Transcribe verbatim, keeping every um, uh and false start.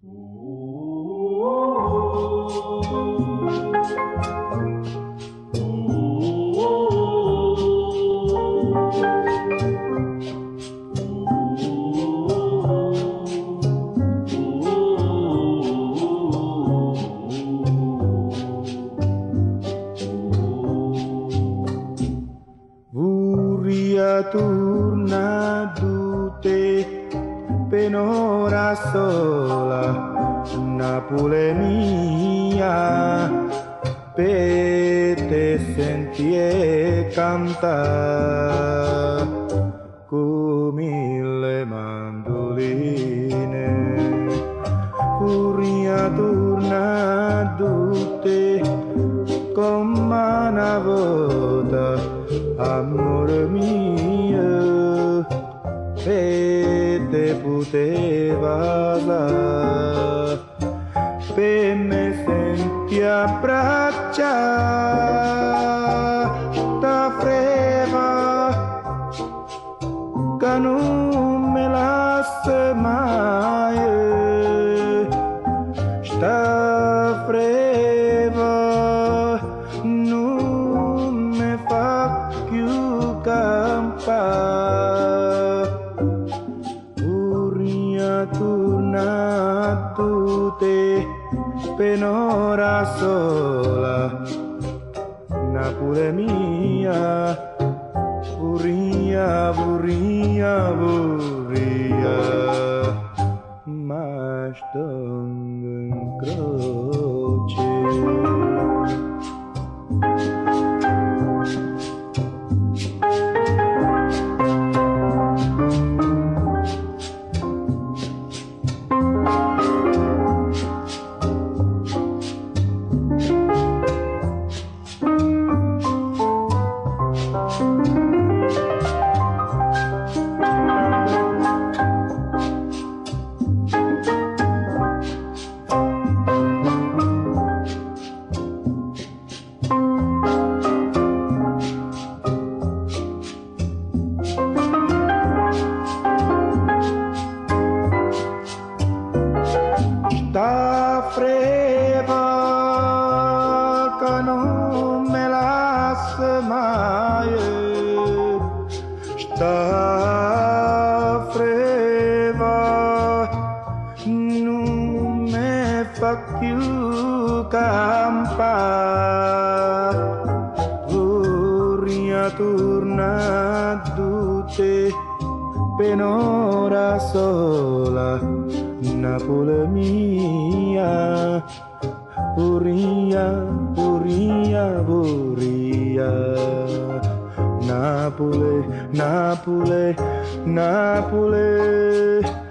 Tornadute penora sola, Napoli mia, per te senti e canta con mille mandoline. Furia tornadute come una volta, amore mio, e te poteva dare, per me senti abbracciare, sta freva, che non me lascia mai, sta freva, non mi fa più campare. Furia tornadute penora sola, Napoli mia, furia, furia, furia, ma sto in croce. Sta freva che non me lascia mai, sta freva non me fa più campare. Furia tornadute penora sola, Napoli mia, furia, furia, furia, Napoli, Napoli, Napoli.